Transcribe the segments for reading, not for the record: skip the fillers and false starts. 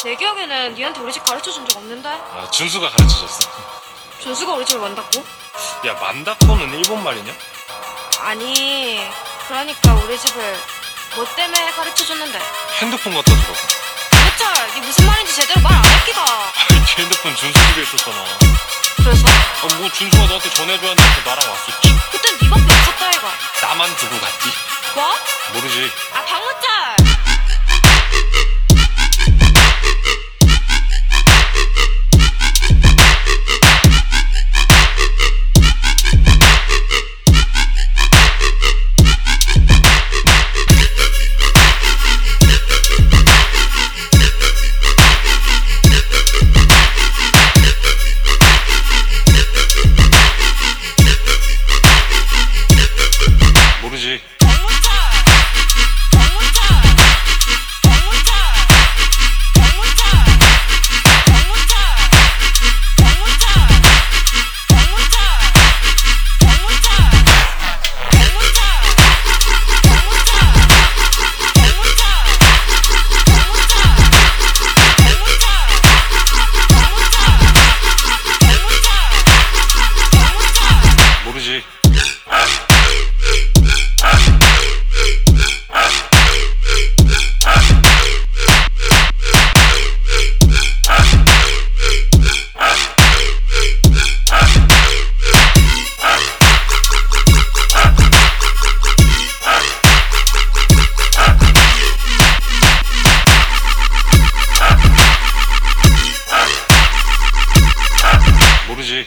내 기억에는 니한테 우리 집 가르쳐준 적 없는데? 아, 준수가 가르쳐줬어. 준수가 우리 집을 만났고? 야, 만다코는 일본 말이냐? 아니, 그러니까 우리 집을 뭐 때문에 가르쳐줬는데? 핸드폰 갖다 주라고. 호철, 니 무슨 말인지 제대로 말 안 했기가. 아니, 걔 핸드폰 준수 집에 있었잖아. 그래서? 아, 뭐 준수가 너한테 전해줘야 한다고 나랑 왔었지. 그땐 니밖에 없었다 이가. 나만 두고 갔지? 뭐? 모르지. 아, 박호철! 모르지. 모르지. 모르지.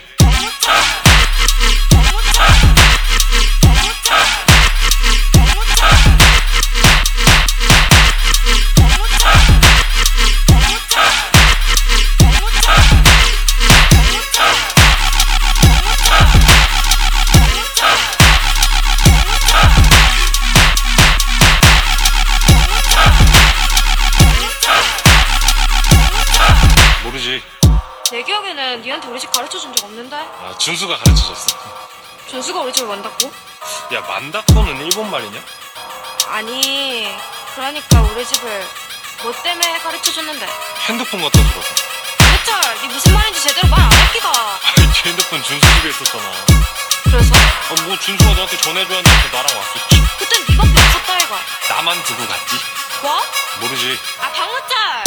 모르지. 내 기억에는 니한테 우리 집 가르쳐준 적 없는데? 아, 준수가 가르쳐줬어. 준수가 우리 집을 만났고? 야, 만다코는 일본 말이냐? 아니, 그러니까 우리 집을 뭐 때문에 가르쳐줬는데? 핸드폰 갖다 주라고. 호철, 니 무슨 말인지 제대로 말 안 했기가. 아니, 걔 핸드폰 준수 집에 있었잖아. 그래서? 아, 뭐 준수가 너한테 전해줘야 한다고 나랑 왔었지. 그땐 니밖에 없었다 이가. 나만 두고 갔지. 뭐? 모르지. 아, 박호철!